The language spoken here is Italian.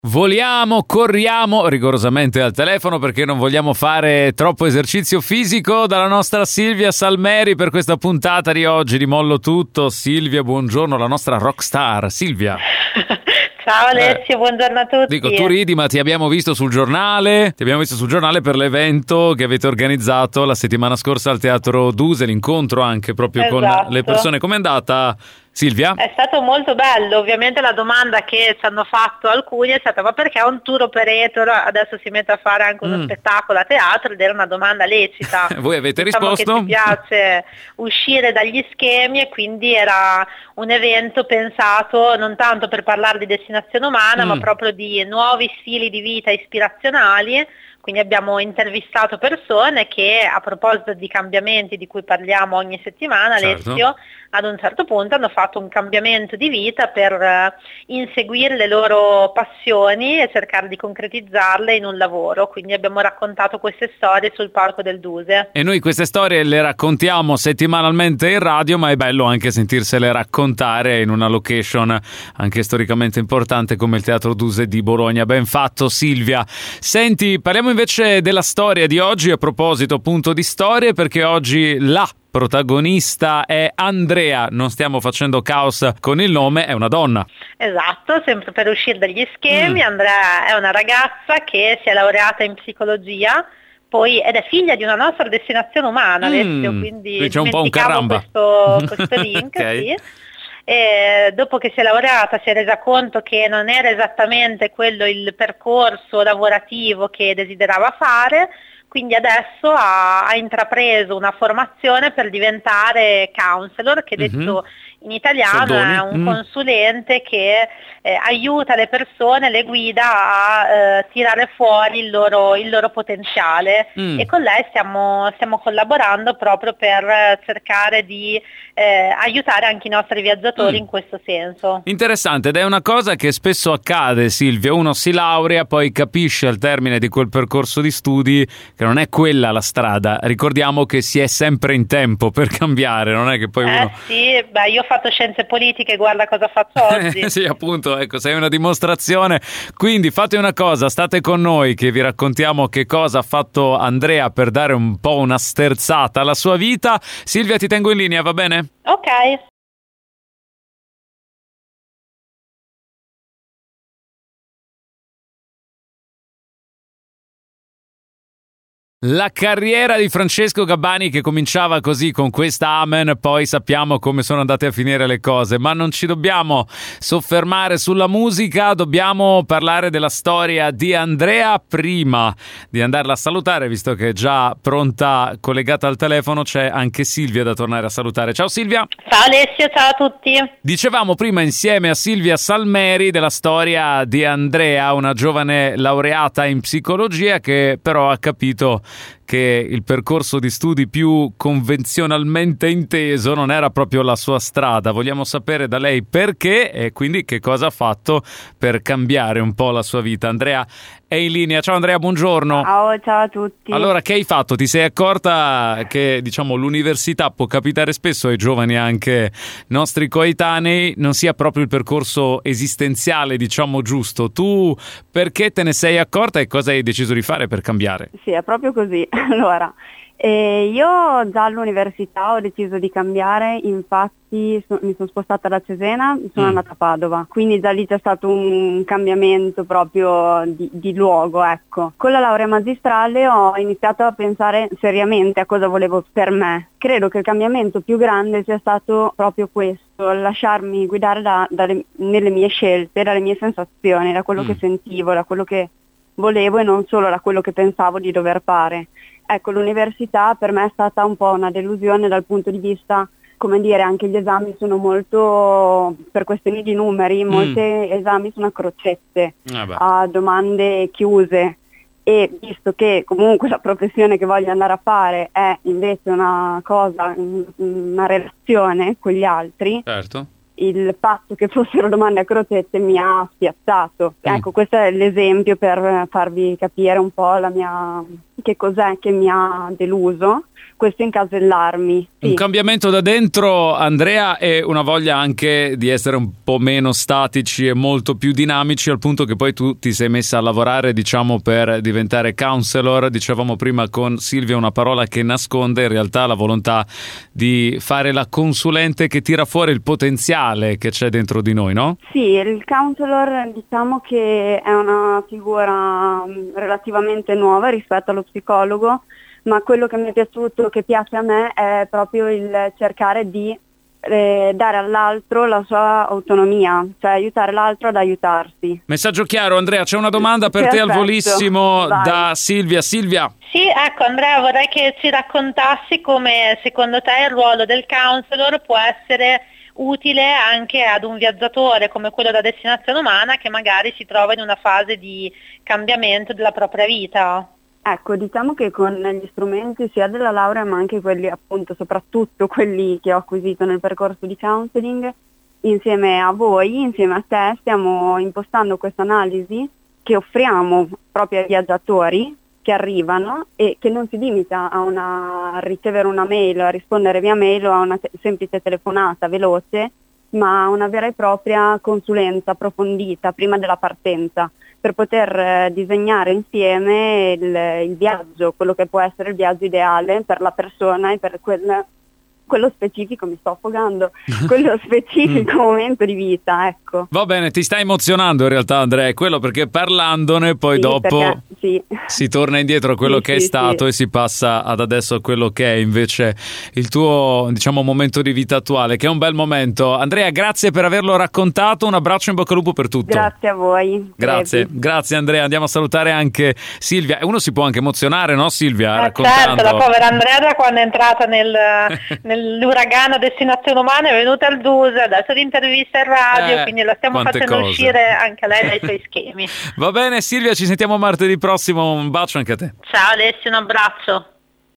Voliamo, corriamo rigorosamente al telefono perché non vogliamo fare troppo esercizio fisico dalla nostra Silvia Salmeri per questa puntata di oggi di Mollo Tutto. Silvia, buongiorno, la nostra rockstar. Silvia. Ciao Alessio, buongiorno a tutti. Dico, tu ridi, ma ti abbiamo visto sul giornale per l'evento che avete organizzato la settimana scorsa al Teatro Duse, l'incontro anche proprio con le persone. Com'è andata, Silvia? È stato molto bello. Ovviamente la domanda che ci hanno fatto alcuni è stata: ma perché un tour operator adesso si mette a fare anche uno spettacolo a teatro? Ed era una domanda lecita. Voi avete Diciamo risposto? che ci piace uscire dagli schemi e quindi era un evento pensato non tanto per parlare di destinazione umana, ma proprio di nuovi stili di vita ispirazionali. Quindi abbiamo intervistato persone che, a proposito di cambiamenti di cui parliamo ogni settimana, Certo. Alessio, ad un certo punto hanno fatto un cambiamento di vita per inseguire le loro passioni e cercare di concretizzarle in un lavoro. Quindi abbiamo raccontato queste storie sul palco del Duse. E noi queste storie le raccontiamo settimanalmente in radio, ma è bello anche sentirsele raccontare in una location anche storicamente importante come il Teatro Duse di Bologna. Ben fatto, Silvia. Senti, parliamo invece della storia di oggi, a proposito appunto di storie, perché oggi la protagonista è Andrea, non stiamo facendo caos con il nome, è una donna. Esatto, sempre per uscire dagli schemi. Andrea è una ragazza che si è laureata in psicologia, ed è figlia di una nostra destinazione umana, Alessio, quindi c'è un po' un dimenticavo caramba. questo link, Okay. sì. E dopo che si è laureata si è resa conto che non era esattamente quello il percorso lavorativo che desiderava fare, quindi adesso ha intrapreso una formazione per diventare counselor, che detto in italiano Soldoni. è un consulente che aiuta le persone, le guida a tirare fuori il loro potenziale. E con lei stiamo collaborando proprio per cercare di aiutare anche i nostri viaggiatori in questo senso. Interessante, ed è una cosa che spesso accade, Silvia. Uno si laurea, poi capisce al termine di quel percorso di studi che non è quella la strada. Ricordiamo che si è sempre in tempo per cambiare, non è che poi uno... Sì, io ho fatto scienze politiche, guarda cosa faccio oggi. Sì, appunto, ecco, sei una dimostrazione. Quindi fate una cosa, state con noi che vi raccontiamo che cosa ha fatto Andrea per dare un po' una sterzata alla sua vita. Silvia, ti tengo in linea, va bene? Ok. La carriera di Francesco Gabbani che cominciava così con questa Amen, poi sappiamo come sono andate a finire le cose, ma non ci dobbiamo soffermare sulla musica, dobbiamo parlare della storia di Andrea. Prima di andarla a salutare, visto che è già pronta, collegata al telefono, c'è anche Silvia da tornare a salutare. Ciao Silvia! Ciao Alessio, ciao a tutti. Dicevamo prima insieme a Silvia Salmeri della storia di Andrea, una giovane laureata in psicologia che però ha capito che il percorso di studi più convenzionalmente inteso non era proprio la sua strada. Vogliamo sapere da lei perché e quindi che cosa ha fatto per cambiare un po' la sua vita. Andrea è in linea. Ciao Andrea, buongiorno. Ciao a tutti. Allora, che hai fatto? Ti sei accorta che, diciamo, l'università può capitare spesso ai giovani, anche nostri coetanei, non sia proprio il percorso esistenziale, diciamo, giusto. Tu perché te ne sei accorta e cosa hai deciso di fare per cambiare? Sì, è proprio così. Allora, io già all'università ho deciso di cambiare, infatti mi sono spostata da Cesena, sono andata a Padova, quindi già lì c'è stato un cambiamento proprio di luogo, ecco. Con la laurea magistrale ho iniziato a pensare seriamente a cosa volevo per me. Credo che il cambiamento più grande sia stato proprio questo, lasciarmi guidare nelle mie scelte, dalle mie sensazioni, da quello che sentivo, da quello che volevo e non solo da quello che pensavo di dover fare. Ecco, l'università per me è stata un po' una delusione dal punto di vista, come dire, anche gli esami sono molto, per questioni di numeri, molti esami sono a crocette, a domande chiuse, e visto che comunque la professione che voglio andare a fare è invece una cosa, una relazione con gli altri, Certo. il fatto che fossero domande a crocette mi ha spiazzato. Ecco, questo è l'esempio per farvi capire un po' che cos'è che mi ha deluso. Questo incasellarmi. Sì. Un cambiamento da dentro, Andrea, e una voglia anche di essere un po' meno statici e molto più dinamici, al punto che poi tu ti sei messa a lavorare, diciamo, per diventare counselor. Dicevamo prima con Silvia una parola che nasconde in realtà la volontà di fare la consulente che tira fuori il potenziale che c'è dentro di noi, no? Sì, il counselor diciamo che è una figura relativamente nuova rispetto allo psicologo, ma quello che mi è piaciuto, che piace a me, è proprio il cercare di dare all'altro la sua autonomia, cioè aiutare l'altro ad aiutarsi. Messaggio chiaro, Andrea. C'è una domanda per te al volissimo. Vai. Da Silvia. Silvia. Sì, ecco Andrea, vorrei che ci raccontassi come secondo te il ruolo del counselor può essere utile anche ad un viaggiatore come quello da Destinazione Umana che magari si trova in una fase di cambiamento della propria vita. Ecco, diciamo che con gli strumenti sia della laurea ma anche quelli, appunto, soprattutto quelli che ho acquisito nel percorso di counseling, insieme a voi, insieme a te, stiamo impostando questa analisi che offriamo proprio ai viaggiatori che arrivano e che non si limita a ricevere una mail, a rispondere via mail o a una semplice telefonata veloce, ma a una vera e propria consulenza approfondita prima della partenza, per poter disegnare insieme il viaggio, quello che può essere il viaggio ideale per la persona e per quello specifico, mi sto affogando, quello specifico momento di vita, ecco. Va bene, ti stai emozionando in realtà, Andrea, è quello, perché parlandone poi dopo si torna indietro a quello che è stato e si passa ad adesso a quello che è invece il tuo, diciamo, momento di vita attuale, che è un bel momento. Andrea, grazie per averlo raccontato, un abbraccio, in bocca al lupo per tutto. Grazie a voi. Grazie Andrea. Andiamo a salutare anche Silvia. Uno si può anche emozionare, no Silvia? Raccontando. Certo, la povera Andrea da quando è entrata nell'uragano Destinazione Umana è venuta al DUS, adesso l'intervista in radio, quindi la stiamo facendo uscire anche lei dai suoi schemi. Va bene Silvia, ci sentiamo martedì prossimo, un bacio anche a te. Ciao Alessia, un abbraccio.